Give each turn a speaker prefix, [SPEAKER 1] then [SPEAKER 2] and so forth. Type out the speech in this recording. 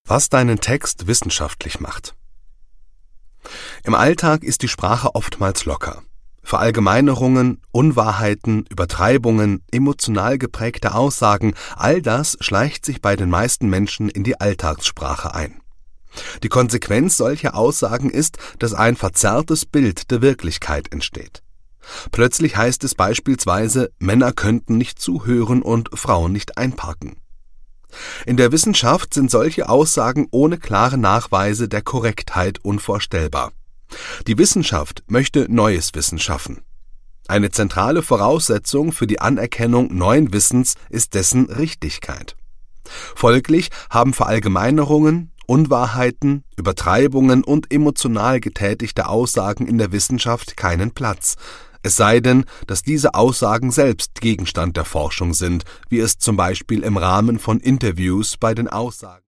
[SPEAKER 1] Was deinen Text wissenschaftlich macht. Im Alltag ist die Sprache oftmals locker. Verallgemeinerungen, Unwahrheiten, Übertreibungen, emotional geprägte Aussagen, all das schleicht sich bei den meisten Menschen in die Alltagssprache ein. Die Konsequenz solcher Aussagen ist, dass ein verzerrtes Bild der Wirklichkeit entsteht. Plötzlich heißt es beispielsweise, Männer könnten nicht zuhören und Frauen nicht einparken. In der Wissenschaft sind solche Aussagen ohne klare Nachweise der Korrektheit unvorstellbar. Die Wissenschaft möchte neues Wissen schaffen. Eine zentrale Voraussetzung für die Anerkennung neuen Wissens ist dessen Richtigkeit. Folglich haben Verallgemeinerungen, Unwahrheiten, Übertreibungen und emotional getätigte Aussagen in der Wissenschaft keinen Platz, es sei denn, dass diese Aussagen selbst Gegenstand der Forschung sind, wie es zum Beispiel im Rahmen von Interviews bei den Aussagen